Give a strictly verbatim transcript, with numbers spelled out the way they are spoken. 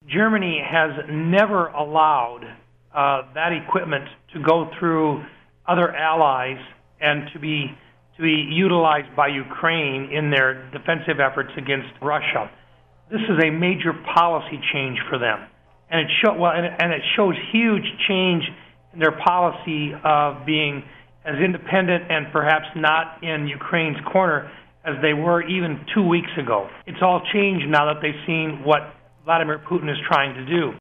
Germany has never allowed uh, that equipment to go through other allies and to be to be utilized by Ukraine in their defensive efforts against Russia. This is a major policy change for them, and it show, well, and, and it shows huge change in their policy of being as independent and perhaps not in Ukraine's corner as they were even two weeks ago. It's all changed now that they've seen what Vladimir Putin is trying to do.